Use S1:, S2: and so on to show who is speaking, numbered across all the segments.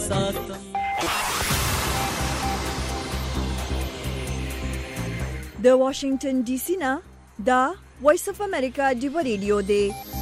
S1: ساتم.
S2: د واشنگټن ډي سي نه دا وایس اف امریکا ډیو ریډیو دی.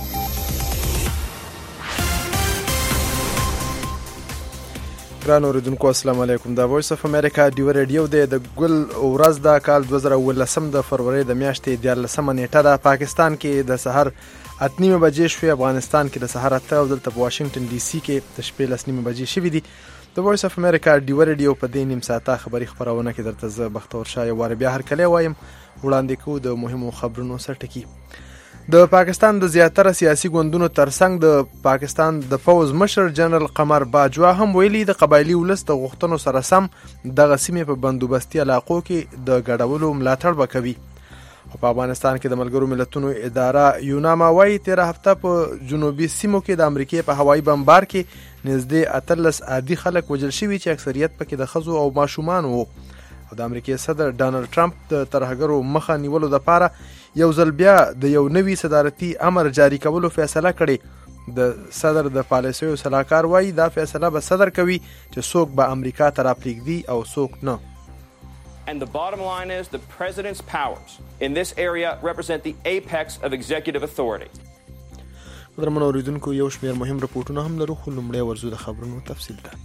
S3: ګران اوریدونکو السلام علیکم. دا وایس اف امریکا ډیو ریډیو دی. د ګل ورځ د کال 2018 د فروری د میاشتې 14 نیټه ده. پاکستان کې د سحر 8:30 بجې شوې، افغانستان کې د سحر 8 او دلته په واشنگټن ډي سي کې د شپې 9:30 بجې شوې دي. د وایس اف امریکا ډیو ریډیو په دې نیم ساعته خبري خبرونه کې درته زه بختور شاه یو وار بیا هرکلی وایم. وړاندې کوو د مهمو خبرونو سرټکی. د پاکستان د زیاتره سیاسي ګوندونو ترڅنګ د پاکستان د فوز مشر جنرال قمر باجوا هم ویلي د قبایلی ولس د غوښتنو سره سم دغه سیمې په بندوبستي علاقو کې د ګډولو ملاتړ وکوي. په افغانستان کې د ملګرو ملتونو اداره یوناما وايي 13 هفته په جنوبي سیمو کې د امریکای په هوایي بمبار کې نږدې 18 عادي خلک وژل شوي چې اکثریت پکې د ښځو او ماشومان وو. او د امریکای صدر ډانلډ ټرمپ د ترهګرو مخه نیولو لپاره یو ځل بیا د یو نوي صدارتي امر جاری کولو فیصله کړې. د صدر د پالیسیو سلاکار وايي دا فیصله به صدر کوي چې څوک به امریکا ته راپرېږدي او څوک نه.
S4: And the bottom line is the president's powers in this area represent the apex of executive authority.
S3: درمنو اوریدونکو یو شمېر مهم رپورټونه هم لرو، خو لومړی ورځو د خبرونو تفصیل ته.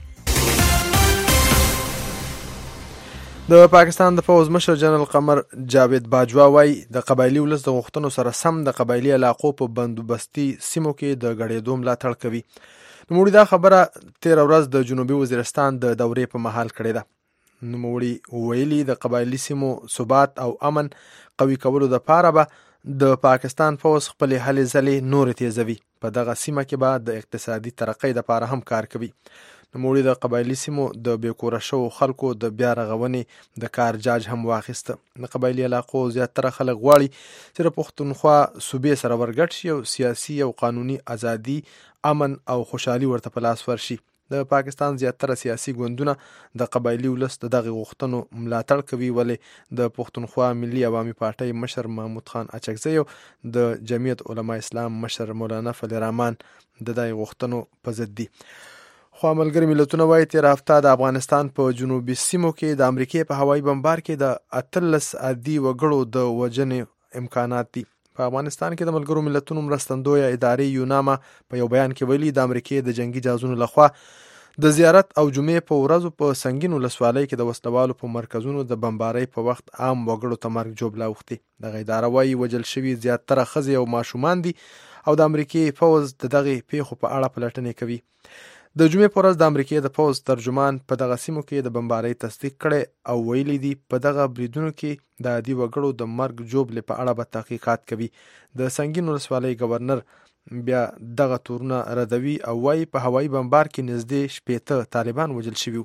S3: د پاکستان د فوز مشر جنرال قمر جاوید باجوا وايي د قبایلی ولس د غوښتنو سره سم د قبایلی علاقو په بندوبستي سیمو کې د ګډېدو ملاتړ کوي. نوموړي دا خبره 13 ورځ د جنوبي وزیرستان د دورې په مهال کړې ده. نوموړي ویلي د قبایلی سیمو ثبات او امن قوي کولو لپاره به د پاکستان فوز خپل هلې ځلې نور تیزوي. په دغه سیمه کې به د اقتصادي ترقۍ لپاره هم کار کوي. نوموړي د قبایلی سیمو د بیکوره شو خلکو د بیا رغونې د کار جاج هم واخیسته. د قبایلی علاقو زیاتره خلک غواړي چې د پښتونخوا صوبې سره ورګډ شي او سیاسي او قانوني ازادي، امن او خوشحالي ورته په لاس ورشي. د پاکستان زیاتره سیاسي ګوندونه د قبایلی ولس د دغه غوښتنو ملاتړ کوي، ولې د پښتونخوا ملي عوامي پارټۍ مشر محمود خان اچکزی او د جمعیت علما اسلام مشر مولانا فضل الرحمن د دغه غوښتنو په ضد دي. خو ملګري ملتونه وايي 13 هفته د افغانستان په جنوبي سیمو کې د امریکای په هوایي بمبار کې د 18 عادي وګړو د وژنې امکانات دي. په افغانستان کې د ملګرو ملتونو مرستندویه ادارې یوناما په یو بیان کې ویلي د امریکای د جنگي جهازونو لخوا د زیارت او جمعې په ورځو په سنگین ولسوالۍ کې د وسلوالو په مرکزونو د بمبارۍ په وخت عام وګړو ته مرګ جوړ اوښتي. دغه اداره وايي وژل شوي زیاتره ښځې او ماشومان دي او د امریکای فوز د دغه پیښو په اړه پلټنې کوي. د جمعې په ورځ د امریکای د فوز ترجمان په دغه سیمو کې د بمبارۍ تصدیق کړي او ویلي دي په دغه بریدونو کې د عادي وګړو د مرګ جوړ په اړه به تحقیقات کوي. د سنگین ولسوالۍ گورنر بیا دغه تورونه ردوي او وايي په هوایي بمبار کې نږدې 80 طالبان وژل شوي.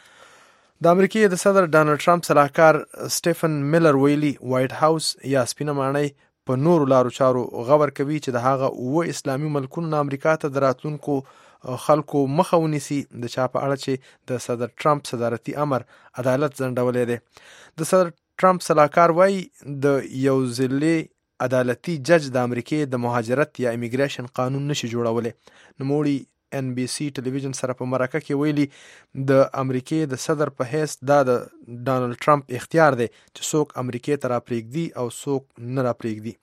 S3: د امریکای د صدر ډانلډ ټرمپ سلاکار سټیفن میلر ویلي وایټ هاوس یا سپینه ماڼۍ په نورو لارو چارو غور کوي چې د هغه 9 اسلامي ملکونو نه امریکا ته د راتلونکو خلکو مخه ونیسي د چا په اړه چې د صدر ټرمپ صدارتي امر عدالت ځنډولی دی. د صدر ټرمپ سلاکار وايي د یو ځلي عدالتي جج د امریکای د مهاجرت یا امیګریشن قانون نشي جوړولی. نوموړي NBC ټلویزیون سره په مرکه کې ویلي د امریکای د صدر په حیث دا د ډانلډ ټرمپ اختیار دی چې څوک امریکای ته راپرېږدي او څوک نه راپرېږدي.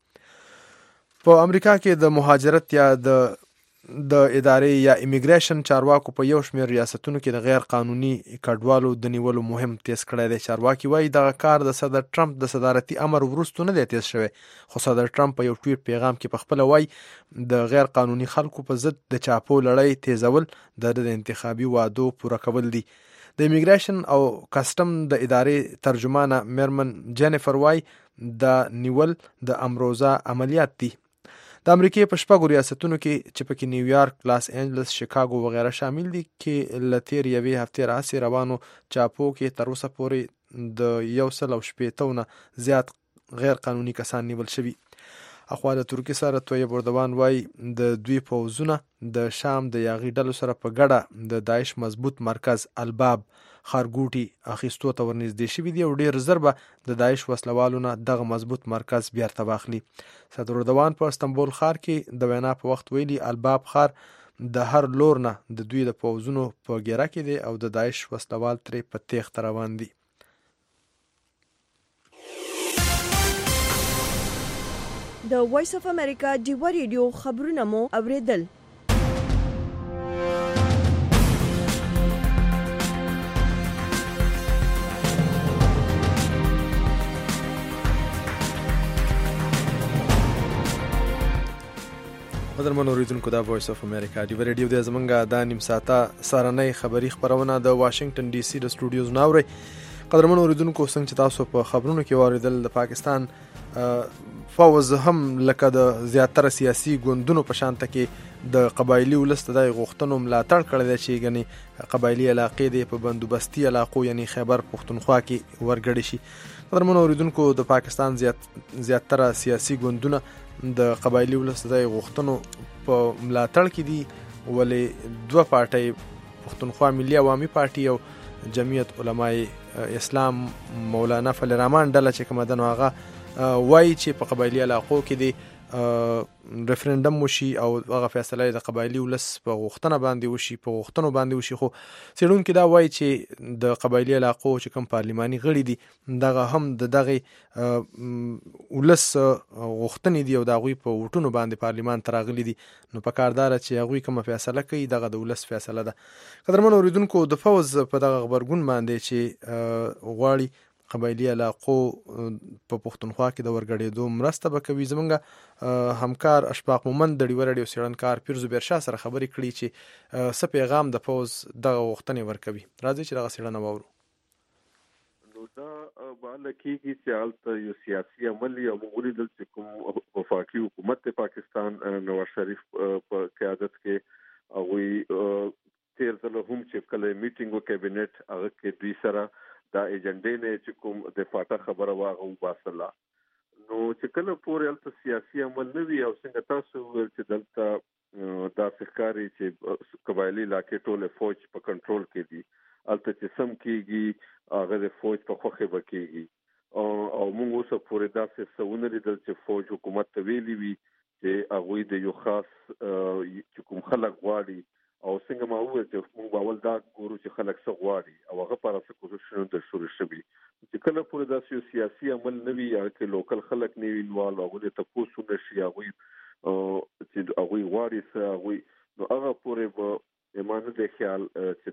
S3: په امریکا کې د مهاجرت یا د ادارې یا امیګریشن چارواکو په یو شمېر ریاستونو کې د غیر قانوني کډوالو د نیولو مهم تیز کړی دی. چارواکي وایي دغه کار د صدر ټرمپ د صدارتي امر وروسته نه دی تیز شوی، خو صدر ټرمپ په یو ټویټ پیغام کې په خپله وایي د غیر قانوني خلکو په ضد د چاپو لړۍ تیزول د انتخابي وعدو پوره کول دي. د امیګریشن او کسټم د ادارې ترجمانه میرمن جینیفر وایي د نیول د امروزه عملیات دي. د امریکای په شپږو ریاستونو کې چې پکې نیویارک، لاس انجلس، شیکاګو وغیره شامل دي کې له تېرې یوې هفتې راهیسې روانو چاپو کې تر اوسه پورې د 180 نه زیات غیر قانوني کسان نیول شوي. اخوا د ترکیې سره طیب اردوان وايي د دوی پوځونه د شام د یاغي ډلو سره په ګډه د داعش مضبوط مرکز الباب خارګوټي اخیستو ته ورنږدې شوي دي او ډېر زر به د داعش وسلوالو نه دغه مضبوط مرکز بیرته واخلي. صدر اردوان په استنبول ښار کې د وینا په وخت ویلي الباب ښار د هر لور نه د دوی د پوځونو په ګیره کې دی او د داعش وسلوال ترې په تیښته روان دي.
S2: د وایس اف امریکا ډیوه ریډیو خبرونه مو اوریدل.
S3: قدرمنو اوریدونکو، دا وایس اف امریکا ډیوه ریډیو د زمونږه د نیم ساعته سهارنۍ خبري خبرونه د واشنگټن ډي سي د سټوډیوز نه اورئ. قدرمنو اوریدونکو، څنګه چې تاسو په خبرونو کې واوریدل، د پاکستان فوز هم لکه د زیاتره سیاسي ګوندونو په شانته کې د قبایلي ولس د غوښتنو ملاتړ کړی دی چې ګنې قبایلي علاقې دی په بندوبستي علاقو یعنی خیبر پښتونخوا کې ورګړي شي. قدرمنو اوریدونکو، د پاکستان زیاتره سیاسي ګوندونه د قبایلي ولس د غوښتنو په ملاتړ کې دي، ولې دوه پارټۍ پښتونخوا ملي عوامي پارټي او جمعیت علماء اسلام مولانا فضل الرحمن ډله چې کومه ده نو هغه وایي چې په قبایلي علاقو کې دی ریفرندم وشي او هغه فیصله د قبایلي ولس په غوښتنه باندې وشي، په غوښتنو باندې وشي. خو څېړونکي دا وایي چې د قبایلي علاقو چې کوم پارلماني غړي دي دغه هم د دغه ولس غوښتنې دي او د هغوی په ووټونو باندې پارلمان ته راغلي دي، نو په کار داره چې هغوی کومه فیصله کوي دغه د ولس فیصله ده. قدرمنو اوریدونکو، د فوز په دغه غبرګون باندې چې غواړي قبایلي علاقو په پښتونخوا کې د ورګړېدو مرسته به کوي، زمونږ همکار اشفاق مومند د ډیوه راډیو څېړنکار پیر زبیر شاه سره خبرې کړي چې څه پیغام د فوز دغه غوښتنې ورکوي. راځئ چې دغه څېړنه واورو.
S1: نو دا باندې کېږي چې هلته یو سیاسي عمل یا موږ ولیدل چې کوم وفاقي حکومت د پاکستان نواز شریف په قیادت کې هغوی تیر ځله هم چې کله میټینګ و کابینټ هغه کې دوی سره دا ایجنډې نه چې کوم د فاټه خبره واغه وباسله، نو چې کله پورې هلته سیاسي عمل نه وي او څنګه تاسو ویل چې دلته داسې ښکاري چې قبایلي علاقې ټولې فوج په کنټرول کې دي، هلته چې سم کېږي هغه د فوج په خوښې به کېږي او موږ اوسه پورې داسې څه ونه لیدل چې فوج حکومت ته ویلي وي چې هغوی د یو خاص چې کوم خلک غواړي او څنګه ما وویل چې موږ اول دا ګورو چې خلک څه غواړي او هغه پر اساس کوششونه د شروع شوي. چې کله پورې داسې سیاسي عمل نه وي یا کې لوکل خلک نه وي انوالو هغوی ته تپوس نه شي هغوی چې هغوی غواړي څه هغوی نو هغه پورې به ایمانه د خیال چې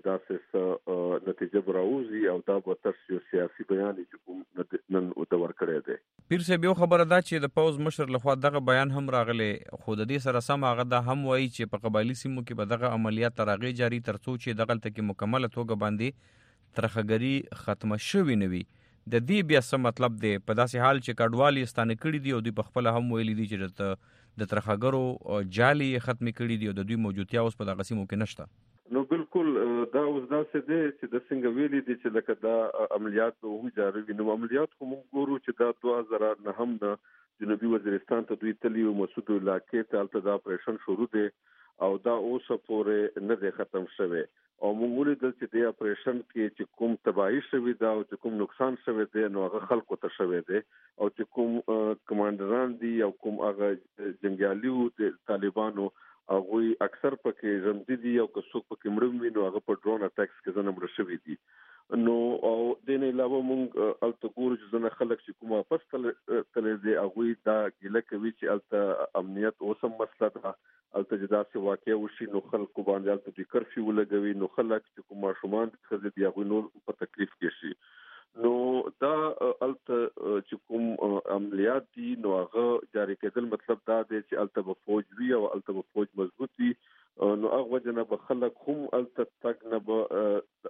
S1: داسې نتیجه به راوځي او دا به تر یو سیاسي بیان چې کوم نن د ورکړی دی.
S5: پیر صاحب، یو خبره ده چې د پوز مشر لخوا دغه بیان هم راغلی، خو د دې سره سم هغه دا هم وایي چې په قبایلي سیمو کې به دغه عملیات تر هغې جاري تر څو چې دغلته کې مکمله توګه باندې ترخګري ختمه شوې نه وي. د دې بیا څه مطلب دی په داسې حال چې کډوال یې ستانه کړي دي او دوی پخپله هم ویلي دي چې د ترخګرو جالي یې ختمې کړي دي او د دوی موجودتیا اوس په دغه سیمو کې نشته؟
S1: نو بالکل دا اوس داسې دی چې د څنګه ویلي دي چې لکه دا عملیات به هم جاري وي. نو عملیات خو موږ ګورو چې دا 2009 نه جنوبي وزیرستان ته دوی تلي او مسعود علاقې ته هلته دا اپریشن شروع دی او دا اوسه پورې نه دی ختم شوی او موږ ولیدل چې د اپریشن کې چې کوم تباهي شوی دا او چې کوم نقصان شوی دی نو هغه خلکو ته شوی دی او چې کوم کمانډران دي او کوم هغه جنګیالیو د طالبانو هغوی اکثر پکې ژوندي دي او که څوک پکې مړه وي نو هغه په ډرون اټیکس کې ځنه مړه شوي دي. نو او دې نه علاوه موږ هلته ګورو چې ځنه خلک چې کوم واپس تللی دی هغوی دا ګیله کوي چې هلته امنیت اوس هم مسله ده، هلته چې داسې واقع وشي نو خلکو باندې هلته دوی کرفیو ولګوي نو خلک چې کوم ماشومان ښځې دي هغوی نور په تکلیف کې شي. نو دا هلته چې کوم عملیات دي نو هغه جاري کېدل مطلب دا دی چې هلته به فوج وي او هلته به فوج مضبوط وي نو هغه وجه نه به خلک هم هلته تګ نه به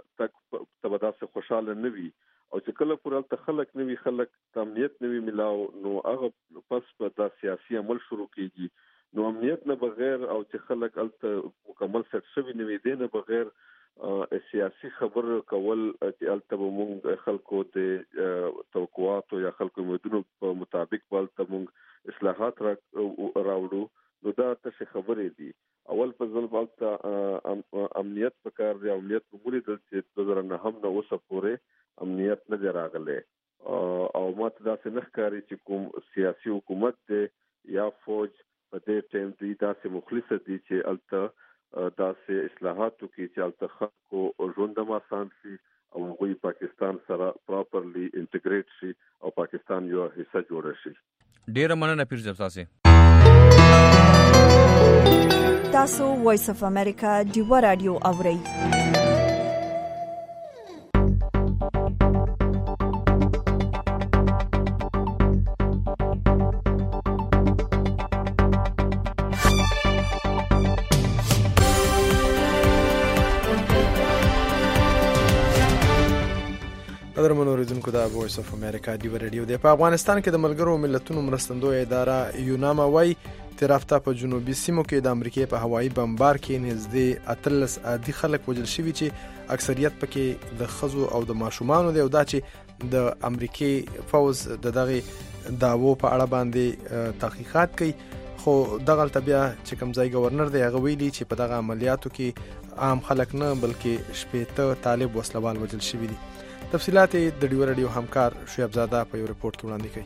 S1: تګ ته به داسې خوشحاله نه وي او چې کله پورې هلته خلک نه وي، خلک ته امنیت نه وي ملاو نو هغه پس به دا سیاسي عمل شروع کېږي. نو امنیت نه بغیر او چې خلک هلته مکمل سیټ شوي نه وي دې نه بغیر سیاسي خبر کول چې هلته به موږ خلکو د توقعاتو یا خلکو امیدونو په مطابق به هلته موږ اصلاحات راوړو نو دا تشې خبرې دي. اول په ځل هلته امنیت پکار دی، امنیت موږ ولیدل چې 2009 نه اوسه پورې امنیت نه دی راغلی او ماته داسې نه ښکاري چې کوم سیاسي حکومت دی یا فوج په دې ټایم دوی داسې مخلصه دي چې هلته داسې اصلاحاتو کې چې التخلق ژوند ما آسان شي او غوي پاکستان سره پراپرلی انټیګریټ شي او پاکستان یو حصہ جوړ شي.
S5: ډیر مننه پیر صاحب
S2: تاسو وایس اف امریکا ډیو رادیو اورئ.
S3: قدرمنو اوریدونکو د وایس اف امریکا ډیو رادیو د په افغانستان کې د ملګرو ملتونو مرستندوی اداره یوناما وايي تیر هفته په جنوبي سیمو کې د امریکای په هوایي بمبار کې نږدې 13 عادي خلک وژل شوي چې اکثریت پکې د ښځو او د ماشومانو دی او دا چې د امریکای فوز د دغه داوو په اړه باندې تحقیقات کوي. خو دغه بیا چې کوم ځای گورنر دی هغه ویلي چې په دغه عملیاتو کې عام خلک نه بلکې شپېته طالب وسلوال وژل شوي دي. تفصيلات د ډیو رادیو همکار شعیب زاده په یو ریپورت کې وړاندې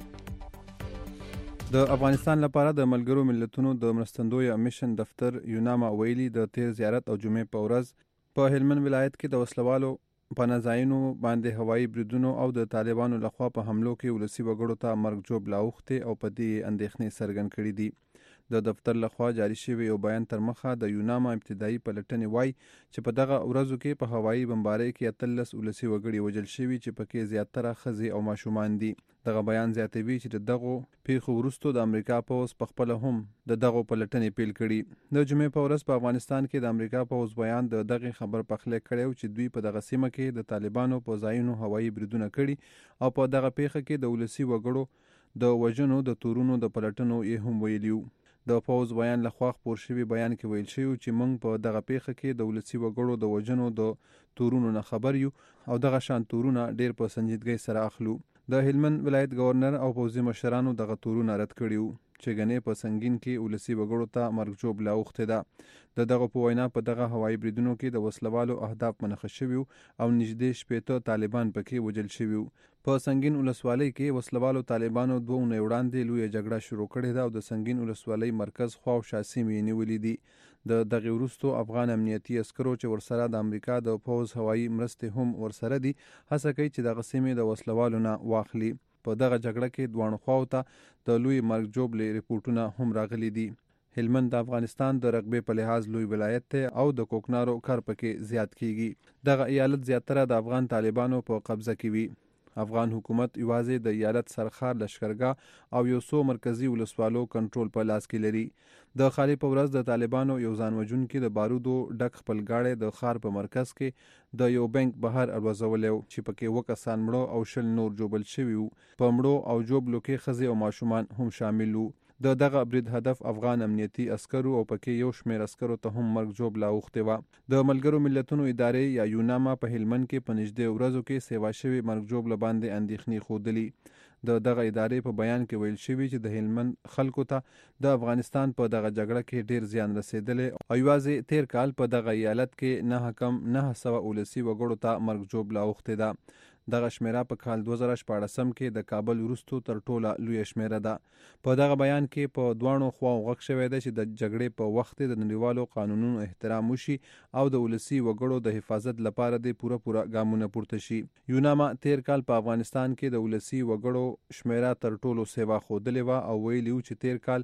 S3: کړي.
S6: د افغانستان لپاره د ملګرو ملتونو د مرستندوی میشن دفتر یوناما ویلي د تیر زیارت او جمعې په ورځ په هلمند ولایت کې د وسلوالو په نازاینو باندې هوایي بریدونو او د طالبانو لخوا په حملو کې ولسی وګړو ته مرګ جوړ لاوخته او په دې اندېښنې څرګند کړي دي. د دفتر لخوا جاری شوی یو بیان تر مخه د یوناما ابتدایي پلټنې وای چې په دغه ورځو کې په هوایي بمبارۍ کې 13 ولسی وګړي وژل شوي چې پکې زیاتره ښځې او ماشومان دي. دغه بیان زیاتوي چې دغه پیښو وروسته د امریکا پوز په خپل هم دغه پلټنې پیل کړي. د جمعې په ورځ په افغانستان کې د امریکا پوز بیان دغه خبر پخله کړو چې دوی په دغه سیمه کې د طالبانو په ځایونو هوایي بریدونه کړي او په دغه پیښه کې د ولسی وګړو د وژنو د تورونو د پلټنو یې هم ویلیو. د پوز بیان لخوا خپور شوی بیان کې ویل شوی چې موږ په دغه پیښه کې د ولسی وګړو د وژنو د تورونو نه خبر یو او دغه شان تورونه ډیر په سنجیدګۍ سره اخلو. د هلمند ولایت گورنر او پوزي مشرانو دغه تورونه رد کړیو چې غنې په سنگین کې ولسی وګړو ته مرګ جوړ لاوخته ده. دغه په وینا په دغه هوایي بریدونو کې د وسلوالو اهداف منخ شوي او نږدې 15 طالبان پکې وژل شوي. په سنگین ولسوالۍ کې وسلوالو طالبانو 2 اونۍ وړاندې لوی جګړه شروع کړې ده او د سنگین ولسوالۍ مرکز خوا او شاسي نیولې دي. د دغه وروستو افغان امنیتي عسکرو چې ورسره د امریکا د پوز هوایي مرستې هم ورسره دي هڅه کوي چې دغه سیمې د وسلوالو نه واخلي. په دغه جګړه کې دوه خواو ته د لوی مرګ جوړ ریپورتونه هم راغلي دي. هلمند د افغانستان د رقبې په لحاظ لوی ولایت ته او د کوکنارو کار پکې زیات کیږي. دغه ایالت زیاتره د افغان طالبانو په قبضه کې وي. افغان حکومت یوازې د ایالت سرخار لشکرګاه او یو څو مرکزی ولسوالو کنټرول په لاس کې لري. د خالي په ورځ د طالبانو یو ځان وژونکي د بارودو ډک خپل گاډي د خار په مرکز کې د یو بانک بهر الوزولو چې پکې وکسان مړو او شل نور جوبل شوي وو. په مړو او جوبلو کې ښځې او ماشومان هم شامل وو. د دغه برید هدف افغان امنیتي عسکرو او پکې یو شمېر عسکرو ته هم مرګ جوړ لاوخته و. د ملګرو ملتونو ادارې یا یوناما په هلمند کې په نږدې ورځو کې سیوا شوی مرګ جوړ باندې اندېښنې خودلی. د دغه ادارې په بیان کې ویل شوی چې د هلمند خلکو ته د افغانستان په دغه جګړه کې ډیر زیان رسیدلی او یوازې تیر کال په دغه ایالت کې نه کم 900 ولسی وګړو ته مرګ جوړ لاوخته ده. دغه شمیره په کال 2014 کې د کابل وروستو تر ټوله لوی شمیره ده. په دغه بیان کې په دوانو خواو غږ شوی دی چې د جګړې په وخت د نړیوالو قانونونو احترام وشي او د ولسی وګړو د حفاظت لپاره د پوره ګامونه پورته شي. یوناما تیر کال په افغانستان کې د ولسی وګړو شمیره تر ټولو سیوا خودلې و او ویلیو چې تیر کال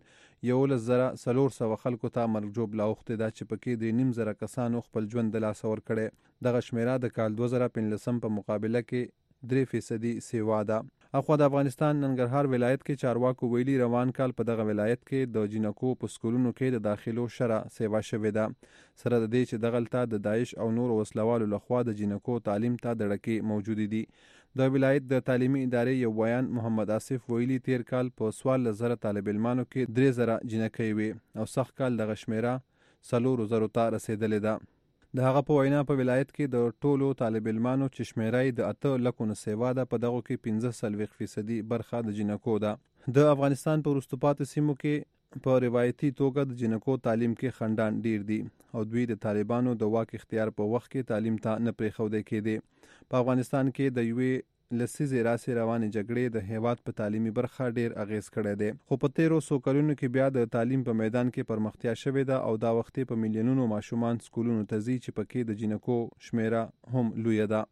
S6: 11,400 خلکو ته مرګ جوړ لاوخته ده چې پکې 3,500 کسانو خپل ژوند د لاس ور کړي. دغه شمیره د کال 2015 په مقابله کې 3% سیوا ده. اخوا د افغانستان ننګرهار ولایت کې چارواکو ویلي روان کال په دغه ولایت کې د جنکو په سکولونو کې د داخلو شرع سیوا شوې ده. سره د دې چې دغلته د داعش او نور وسلوالو لخوا د جنکو تعلیم ته دړکې موجود دي. د ولایت د تعلیمي ادارې یو بیان محمد آصف ویلي تیر کال په 14,000 طالب علمانو کې 3,000 جنکې وي او سخت کال دغه شمیره 4,000 ته رسیدلې ده. د هغه په وینا په ولایت کې د ټولو طالب علمانو چې شمیرای د 8 لکو نه سیوا ده په دغه کې 15% برخه د جنکو ده. د افغانستان په وروسته پاتې سیمو کې په روایتي توګه د جنکو تعلیم کې خندان ډیر دي او دوی د طالبانو د واک اختیار په وخت کې تعلیم ته نه پریښودل کېدي. په افغانستان کې د یوې لسیزې راسې روانې جګړې د هیواد په تعلیمي برخه ډیر اغیز کړی دی، خو په تیرو څو کلونو کې بیا د تعلیم په میدان کې پرمختیا شوې ده او دا وخت په میلیونونو ماشومان سکولونو ته ځي چې پکې د جنکو شمیره هم لویه ده.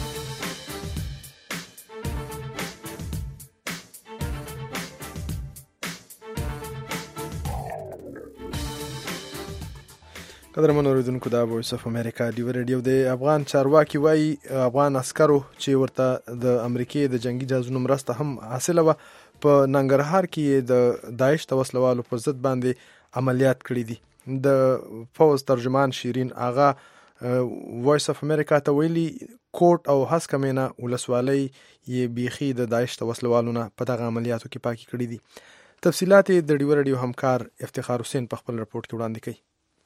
S3: قدرمن اوریدونکو دا وایس اف امریکا ډیو ریډیو د افغان چارواکي وایي افغان عسکرو چې ورته د امریکای د جنگي جهازونو مرسته هم حاصله وه په ننګرهار کې د داعش د وسلوالو پر ضد باندې عملیات کړي دي. د فوز ترجمان شیرین آغا وایس اف امریکا ته ویلي کوټ او هسکمینه ولسوالۍ یې بیخي د داعش د وسلوالو نه په دغه عملیاتو کې پاکي کړي دي. تفصیلات د ډیو ریډیو همکار افتخار حسین په خپل رپورټ کې وړاندې کوي.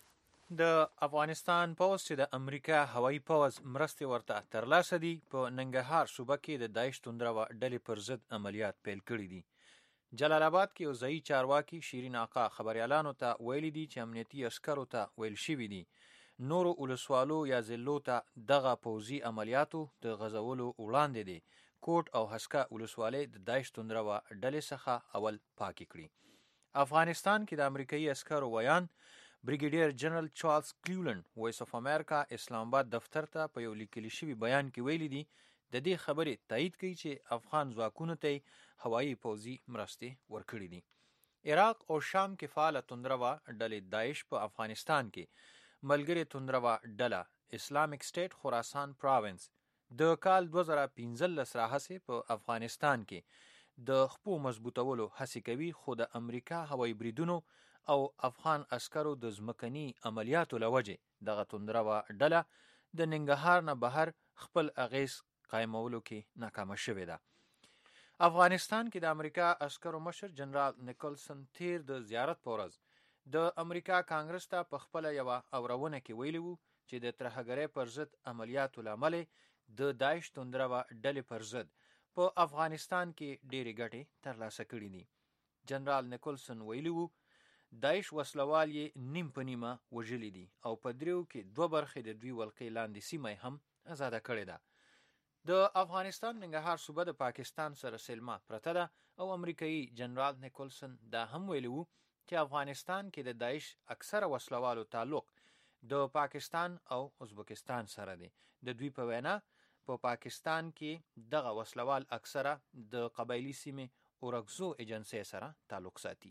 S7: د افغانستان پوځ چې د امریکا هوایي پوځ مرستې ورته ترلاسه دي په ننګرهار صوبه کې د داعش توندرو ډلې پر ضد عملیات پیل کړي دي. جلال آباد کې یو ځایي چارواکي شیرین آقا خبریالانو ته ویلي دي چې امنیتي عسکرو ته ویل شوي دي نورو ولسوالو یا ضلعو ته دغه پوځي عملیاتو د غځولو وړاندې دي کوټ او هسکه ولسوالۍ د داعش توندرو ډلې څخه اول پاکي کړي. افغانستان کې د امریکایي عسکرو ویان بریګیډیر جنرال چارلز کلیولند وایس اف امریکا اسلام آباد دفتر ته په یو لیکلي شوي بیان کې ویلي دي د دې خبرې تایید کوي چې افغان ځواکونو ته هوایي پوځي مرستې ورکړي دي. عراق او شام کې فعاله توندروا ډلې داعش په افغانستان کې ملګري توندروا ډله اسلامیک سټیټ خراسان پراوینس د کال 2015 راهیسې په افغانستان کې د خپو مضبوطولو هڅې کوي، خو د امریکا هوایي بریدونو او افغان عسکرو د ځمکني عملیاتو له وجې دغه توندروا ډله د ننګرهار نه بهر خپل اغیز قایمولو کې ناکامه شوې ده. افغانستان کې د امریکا عسکرو مشر جنرال نیکلسن تیر د زیارت په ورځ د امریکا کانګرس ته په خپله یوه اورونه کې ویلي وو چې د ترهګرۍ پر ضد عملیاتو له امله د داعش توندروا ډلې پر ضد په افغانستان کې ډېرې ګټې ترلاسه کړي دي. جنرال نیکلسن ویلي وو داعش وسلوال یې نیم په نیمه وژلي دي او په دریو کې 2 برخې د دوی ولقې لاندې سیمه هم آزاده کړې ده. د افغانستان ننګرهار صوبه د پاکستان سره سلما پرته ده او امریکایي جنرال نیکلسن دا هم ویلي وو چې افغانستان کې د داعش اکثره وسلوالو تعلق د پاکستان او ازبکستان سره دی. د دوی په وینا په پاکستان کې دغه وسلوال اکثره د قبایلی سیمې اورکزو ایجنسی سره تعلق ساتي.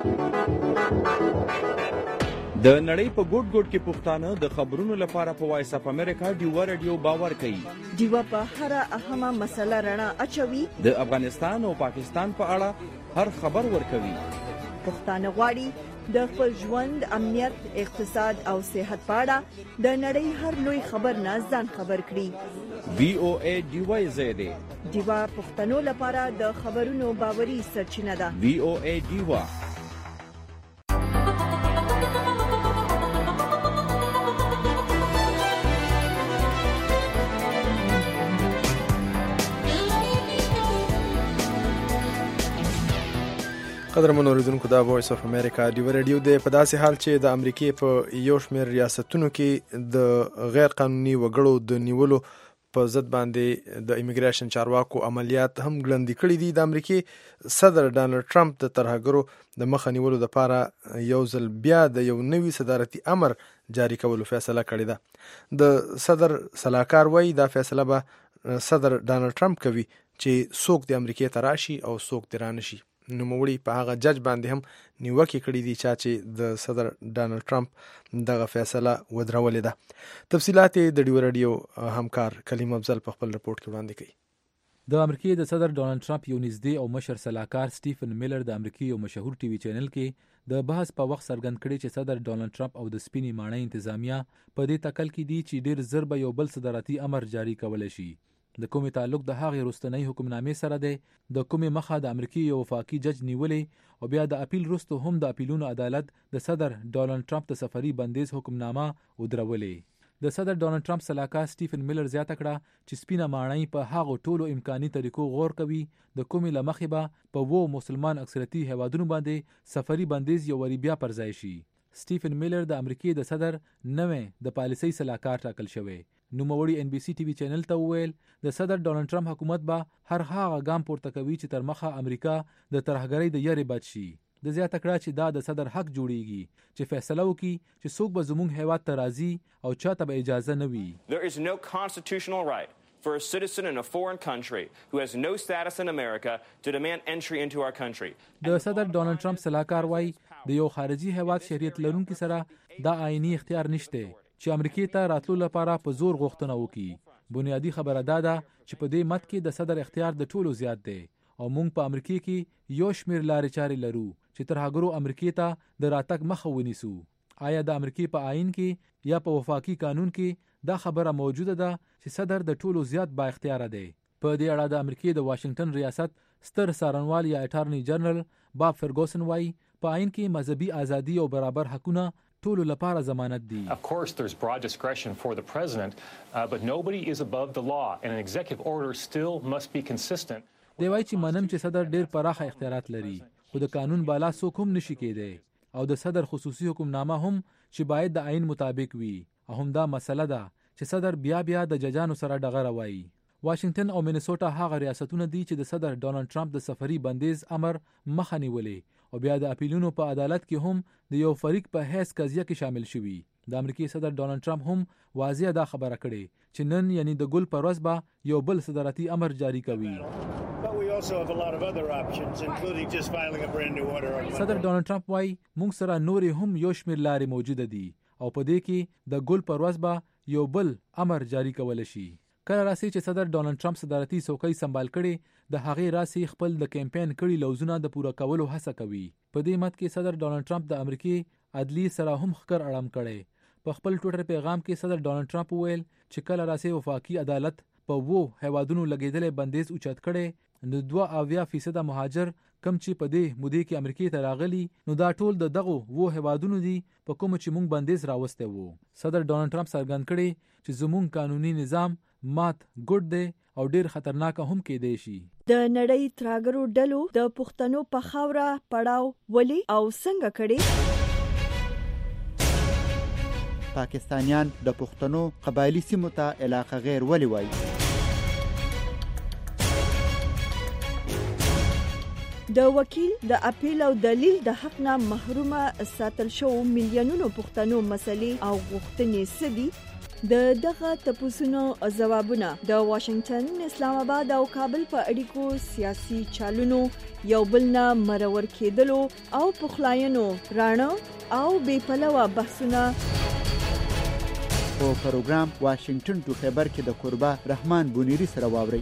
S8: د نړۍ په ګوټ ګوټ کې پښتانه د خبرونو لپاره په وایس اف امریکا ډیو ریډیو باور کوي.
S2: ډیو په هر اهمه مسله رڼا اچوي.
S8: د افغانستان او پاکستان په اړه هر خبر ورکوي.
S2: پښتانه غواړي د خپل ژوند، امنیت، اقتصاد او صحت په اړه د نړۍ هر لوی خبر نه ځان خبر کړي.
S8: VOA ډیو زید
S2: ډیو پښتنو لپاره د خبرونو باوري سرچینه ده.
S8: VOA ډیو
S3: قدرمن اوریدونکو دا وایس اف امریکا ډیو ریډیو دی. په داسې حال چې د امریکای په یو شمېر ریاستونو کې د غیر قانوني وګړو د نیولو په ضد باندې د ایمیګریشن چارواکو عملیات هم ګړندي کړي دي. د امریکای صدر ډانلډ ټرمپ د ترهګرو د مخه نیولو لپاره یو ځل بیا د یو نوي صدارتي امر جاری کولو فیصله کړې ده. د صدر صلاحکار وایي دا فیصله به صدر ډانلډ ټرمپ کوي چې څوک د امریکای ته راشي او څوک د رانشي. نوموړي په هغه جج باندې هم نیوکې کړې دي چې د صدر ډانلډ ټرمپ دغه فیصله ودرولې ده. تفصیلات د ډیو ریډیو همکار کلیم افضل په خپل رپورټ کې وړاندې کوي.
S9: د امریکای د صدر ډانلډ ټرمپ یو نږدې او مشر صلاحکار سټیفن میلر د امریکای یو مشهور ټي وي چینل کې د بحث په وخت څرګند کړي چې صدر ډانلډ ټرمپ او د سپینې ماڼۍ انتظامیه په دې تکل کې دي چې ډیر زر به یو بل صدارتي امر جاری کولای شي. د کومې تعلق د هغې وروستنۍ حکمنامې سره دی، د کومې مخه د امریکای یو وفاقي جج نیولې او بیا د اپیل وروسته هم د اپیلونو عدالت د صدر ډانلډ ټرمپ د سفري بندیز حکمنامه ودرولې. د صدر ډانلډ ټرمپ صلاحکار سټیفن میلر زیاته کړه چې سپینه ماڼۍ په هغو ټولو امکاني طریقو غور کوي د کومې له مخې به په 2 مسلمان اکثریتي هیوادونو باندې سفري بندیز یو وری بیا پر ځای شي. سټیفن میلر د امریکای د صدر نوې د پالیسۍ صلاحکار ټاکل شوی. نوموړي ان بي سي ټي وي چینل ته وویل د صدر ډونالډ ټرمپ حکومت به هر هغه ګام پورته کوي چې تر مخه امریکا د ترهګرۍ د یارې بچ شي. د زیاته کړه چې دا د صدر حق جوړیږي چې فیصله وکړي چې څوک به زموږ هیواد ته راځي او چاته به اجازه نه وي.
S4: There is no constitutional right for a citizen in a foreign country who has no status in America to demand entry into our country.
S9: د صدر ډونالډ ټرمپ سلاکار وایي د یو خارجي هیواد شهریت لرونکي سره دا آئینی اختیار نشته چې امریکای ته راتلو لپاره په زور غوښتنه وکړي. بنیادی خبره دا ده چې په دې مت کې د صدر اختیار د ټولو زیات دی او موږ په امریکای کې یو شمیر لارې چارې لرو چې ترهګرو امریکای ته د راتګ مخه ونیسو. آیا د امریکای په آئین کې یا په وفاقي قانون کې دا خبره موجوده ده چې صدر د ټولو زیات با اختیار دی؟ په دې اړه د امریکای د واشنگټن ریاست ستر څارنوال یا اټارنی جنرال باب فرګوسن وایي په آئین کې مذهبي ازادي او برابر حقونه ټولو لپاره ضمانت دي.
S10: Of course there's broad discretion for the president, but nobody is above the law and an executive order still must be consistent.
S9: دی وایي چې منم چې صدر ډیر پراخه اختیارات لري خو د قانون بالا څوک هم نشي کېدی او د صدر خصوصي حکمنامه هم چې باید د آئین مطابق وي. هم دا مسله ده چې صدر بیا د ججانو سره ډغره وایي. واشنگټن او مینیسوټا هغه ریاستونه دي چې د صدر ډونالډ ټرمپ د سفري بندیز امر مخه نیولې او بیا د اپیلونو په عدالت کې هم د یو فریق په حیث قضیه کې شامل شوي. د امریکای صدر ډونالډ ټرمپ هم واضح دا خبره کړې چې نن یعنی د ګل پر ورځ به یو بل صدارتي امر جاری کوي. صدر ډونالډ ټرمپ وایي موږ سره نورې هم یو شمیر لارې موجوده دي او په دې کې د ګل پر ورځ به یو بل امر جاری کول شي. کله راسي چې صدر ډونالډ ټرمپ صدارتي څوکۍ سمبال کړي د هغې راسي خپل د کمپاین کړي لوزونه د پوره کولو هڅه کوي. په دې مت کې صدر ډونالډ ټرمپ د امریکای عدلی سره هم خکر اړم کړي. په خپل ټویټر پیغام کې صدر ډونالډ ټرمپ وویل چې کله راسي وفاقي عدالت په وو هیوادونو لګیدلې بندیز اوچت کړي نو 2% مهاجر کم چې په دې مودې کې امریکای ته راغلي نو دا ټول د دغه وو هیوادونو دي په کوم چې مونږ بندیز راوسته وو. صدر ډونالډ ټرمپ څرګند کړي چې زموږ قانوني نظام مات ګډ دی او ډیر خطرناک هم کېدی شي.
S2: د نړۍ ترهګرو ډلو د پښتنو په خاوره پړاو ولي او څنګه کړي؟
S11: پاکستانیان د پښتنو قبایلی سیمو ته علاقه غیر ولي وایي؟
S2: د وکیل د اپیل او دلیل د حق نه محرومه ساتل شو میلیونونو پښتنو مسلې او غوښتنې سدي د دغه تپوسونو ځوابونه د واشنگټن، اسلام آباد او کابل په اړیکو سیاسي چالونو یو بل نه مرور کېدلو او پخلاینو رانه او بې پلوه بحثونه
S11: په پروګرام واشنگټن ټو خبر کې د قربا رحمان بونیری سره واوري.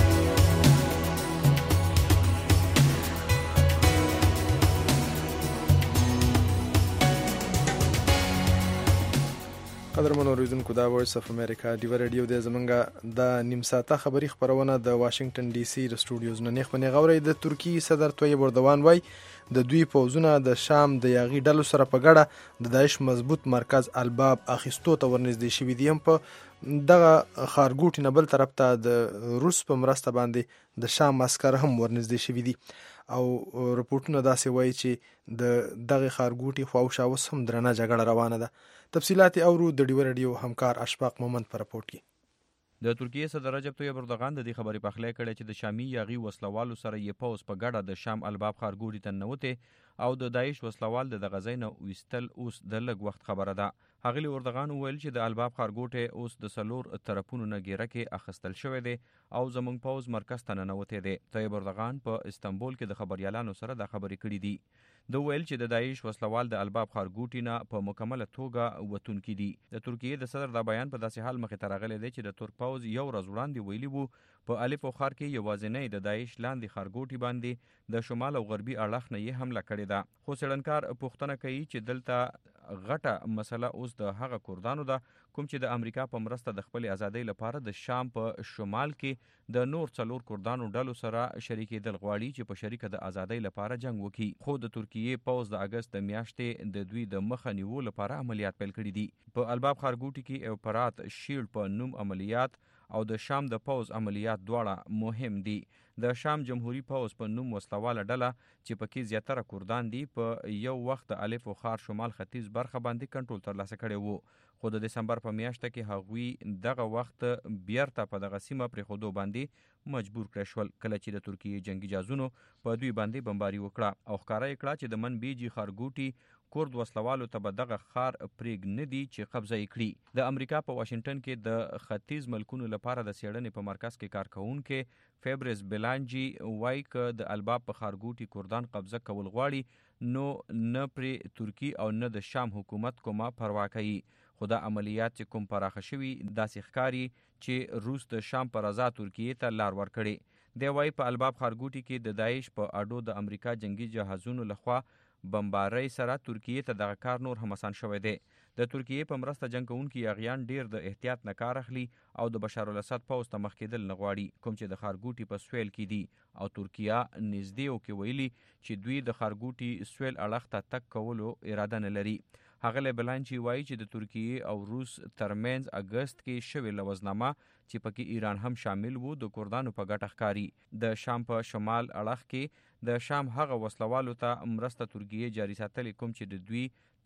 S3: قدرمنو اوریدونکو دا وایس اف امریکا ډیو رادیو د زمونږه د نیم ساعته خبری خبرونه د واشنگټن ډي سي د سټوډیوز نه نخونه غوړی. د ترکی صدر طیب اردوان وای د دوی پوزونه د شام د یاغي ډلو سره په ګډه د داعش مضبوط مرکز الباب اخیستو ته ورنږدې شوي دي. هم په دغه خارګوټ نه بل طرف ته د روس په مرسته باندې د شام عسكر هم ورنږدې شوي دي او رپورټونه داسې وایي چې د دغه خارګوټي خواوشا اوس هم درنه جګړه روانه ده. تفصیلات اورو د ډیو رادیو همکار اشفاق مومند پر رپورټ کې.
S5: د ترکیه صدر رجب طیب اردوغان د دې خبرې پخلی کړې چې د شامي یاغي وسلوالو سره یې پوز په ګډه د شام الباب خارګوټي ته ننوتې او د داعش وسلوال د غزې نه ویستل اوس د لږ وخت خبره ده. هغلی اردوغان وویل چې د الباب خارګوټي اوس د سلور طرفونو نه ګیره کې اخیستل شوی دی او زمونږ پوز مرکز ته ننوتې دی. طیب اردوغان په استنبول کې د خبريالانو سره د خبرې کړې دي. د ویل چې د داعش وسلوال د الباب خارګوټي نه په مکمله توګه وتونکي دي. د ترکیه د صدر دا بیان په داسې حال مخې ته راغلی دی چې د ترک پوز یو ورځ وړاندې ویلي وو په الفو ښار کې یوازینی د داعش لاندې خارګوټي باندې د شمال او غربي اړخ نه یې حمله کړې ده. خو څېړنکار پوښتنه کوي چې دلته غټه مسله اوس د هغه کردانو ده کوم چې د امریکا په مرسته د خپل ازادۍ لپاره د شام په شمال کې د نور څلور کردانو ډلو سره شریکېدل غواړي چې په شریکه د ازادۍ لپاره جنگ وکړي. خو د ترکیه پوز د اگست د میاشتې د دوی د مخه نیولو لپاره عملیات پیل کړي دي. په الباب خارګوټي کې اوپرات شیلډ په نوم عملیات او د شام د پوز عملیات دواړه مهم دي. د شام جمهوریت پوز په نوم وسلواله ډله چې پکې زیاتره کردان دي په یو وخت د الف خار شمال ختیځ برخه باندې کنټرول ترلاسه کړی وو، خو د دسمبر په میاشته کې هغوی دغه وخت بیرته په دغه سیمه پرېښودو باندې مجبور کړی شول، کله چې د ترکیې جنگي جهازونو په دوی باندې بمباري وکړه او ښکاره یې کړه چې د منبیجي ښارګوټي کورد وسلوالو ته به دغه ښار پرېږ نه دي چې قبضه یې کړي. د امریکا په واشنګټن کې د ختیځ ملکونو لپاره د څېړنې په مرکز کې کارکوونکی فیبرس بلانجي وایي که د الباب په ښارګوټي کردان قبضه کول غواړي نو نه پرې ترکی او نه د شام حکومت کومه پروا کوي. خو دا عملیات چې کوم پراخه شوي داسې ښکاري چې روس د شام پر رضا ترکیې ته لار ورکړي. دی وایي په الباب ښارګوټي کې د داعش په اډو د امریکا جنگي جهازونو لخوا بمبارۍ سره ترکیې ته دغه کار نور هم آسان شوی دی. د ترکیې په مرسته جنګ کوونکي یاغیان ډیر د احتیاط نه کار اخلي او د بشار الاسد پوځ ته مخ کېدل نه غواړي، کوم چې د ښارګوټي په سویل کې دي او ترکیه نږدې کې ویلي چې دوی د ښارګوټي سویل اړخ ته تګ کولو اراده نه لري. هغه بلانچي وایي چې د ترکیې او روس ترمنځ اګست کې شوې لوزنامه چې پکې ایران هم شامل وو د کردانو په ګټه ښکاري. د شام په شمال اړخ کې د شام هغه وسلوالو ته مرسته ترکیې جاري ساتلې کوم چې د دوی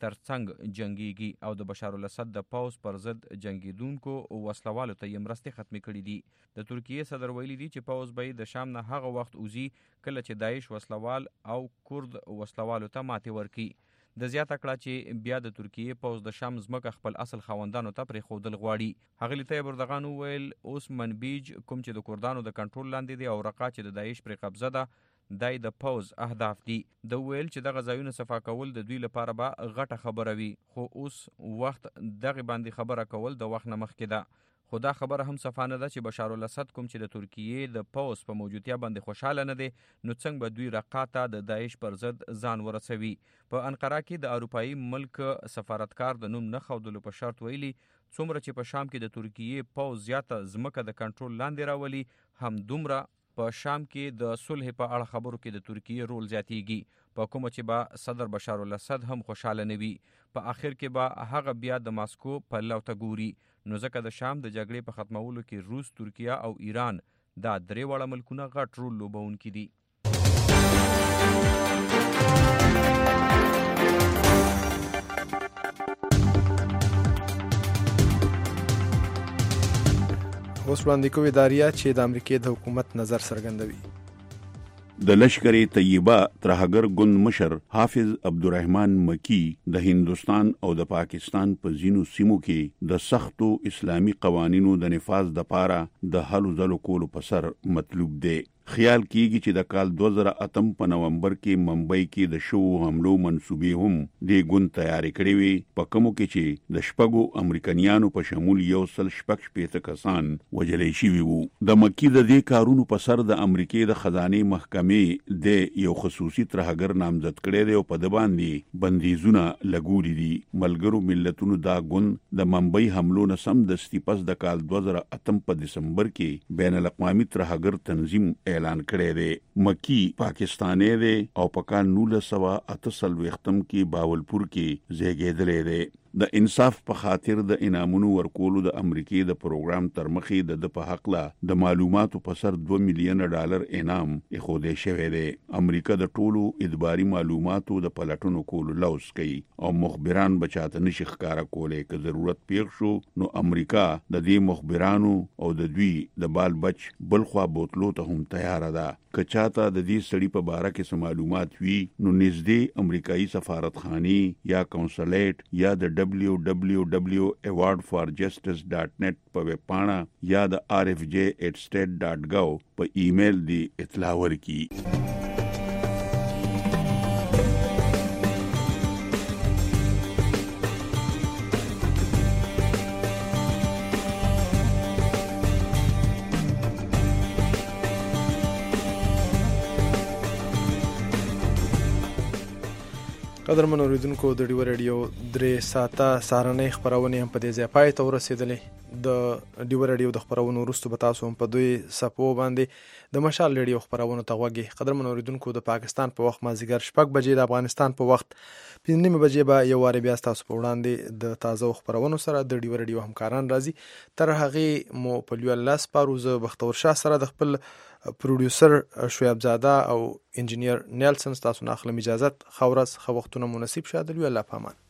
S5: ترڅنګ جنگيږي او د بشار الاسد د پوز پر ضد جنگیدونکو وسلوالو ته یې مرستې ختمې کړي دي. د ترکیې صدر ویلي دي چې پوز به د شام نه هغه وخت وزي کله چې داعش وسلوال او کورد وسلوالو ته ماتې ورکړي. د زیاته کړه چې بیا د ترکیې پوز د شام ځمکه خپل اصل خاوندانو ته پرېښودل غواړي. ښاغلي طیب اردغان وویل اوس منبیج کوم چې د کردانو د کنټرول لاندې دی او رقه چې د داعش پرې قبضه ده دای د پوز اهداف دي. د ویل چې دغه ځایونه صفا کول د دوی لپاره به غټه خبره وي، خو اوس وخت دغه باندې خبره کول د وخت نه مخکې ده. خو دا خبره هم صفا نه ده چې بشار الاسد کوم چې د ترکیې د پوز په موجودیت باندې خوشحاله نه دی نو څنګه به دوی رقه ته د داعش پر ضد ځان ورسوي. په انقره کې د اروپایي ملک سفارتکار د نوم نه ښودلو په شرط ویلي څومره چې په شام کې د ترکیې پوز زیاته ځمکه د کنټرول لاندې راولي هم دومره په شام کې د صلح په اړه خبرو کې د ترکیې رول زیاتیږي، په کومه چې به صدر بشار الاسد هم خوشحاله نه وي. په آخر کې به هغه بیا د ماسکو په لو ته ګوري. نو ځکه د شام د جګړې په ختمولو کې روس، ترکیه او ایران دا درې واړه ملکونه غټ رول لوبونکي دي.
S3: اوس وړاندې کوي داریا چې د امریکې د حکومت نظر څرګندوي.
S12: د لشکر طیبه ترهګر ګوند مشر حافظ عبدالرحمن مکی د هندوستان او د پاکستان په ځینو سیمو کې د سختو اسلامي قوانینو د نفاذ لپاره د هلو ځلو کولو په سر مطلوب دی. خیال کیږي چې د کال 2008 په نومبر کې ممبئی کې د شو حملو منسوبې هم د ګوند تیاری کړې وي، په کومو کې چې د شپږو امریکایانو په شمول 116 کسان وژل شوي وو. د مکی د دې کارونو په سر د امریکای د خزانه محکمې د یو خصوصي ترهګر نامزد کړی دی او په د باندې بندیزونه لګولي دي. ملګرو ملتونو دا ګوند د ممبئی حملو نه سم د پس د کال 2008 په دسمبر کې بین الاقوامي ترهګر تنظیم اعلان کړی دی. مکی پاکستانی دی او په کال 1948 کې باولپور کې زیږیدلی دی. د انصاف په خاطر د انعامونو ورکولو د امریکای د پروګرام تر مخې د په حق لا د معلوماتو په سر $2 ملیون انعام اخوده شوی دی. امریکا د ټولو ادباري معلوماتو د پلټونو کولو لوس کوي او مخبران بچاته نشي ښکارا کولای که ضرورت پیښ شو نو امریکا د دې مخبرانو او د دوی د بال بچ بلخوا بوتلو ته هم تیار ده. که چاته د دې سړي په باره کې معلومات وي نو نږدې امریکایي سفارتخانه یا کونسلیټ یا د www.awardforjustice.net په ویب پاڼه یا د rfj@state.gov په ایمیل دی اطلاع ورکړي.
S3: قدرمن اوریدونکو د ډیو رادیو 3 ساعته سهارنۍ خبرونه هم په دې ځای پای ته ورسېدلې. د ډیو رادیو د خبرونو وروسته به تاسو هم په دوی سپو باندې د مشال رادیو خبرونو ته غوږی. قدرمن اوریدونکو، د پاکستان په وخت مازیګر 6 بجې، د افغانستان په وخت 5 بجې به یو واره بیا تاسو په وړاندې د تازه خبرونو سره د ډیو رادیو همکاران راځي. تر هغه مو په لیو الله سپارو. زه بختور شاه سره د خپل پروډوسر شعیب زاده او انجینیر نیلسن تاسو نه اخلم اجازه. خورس خو وختونه مناسب شه. د لیو الله پامان.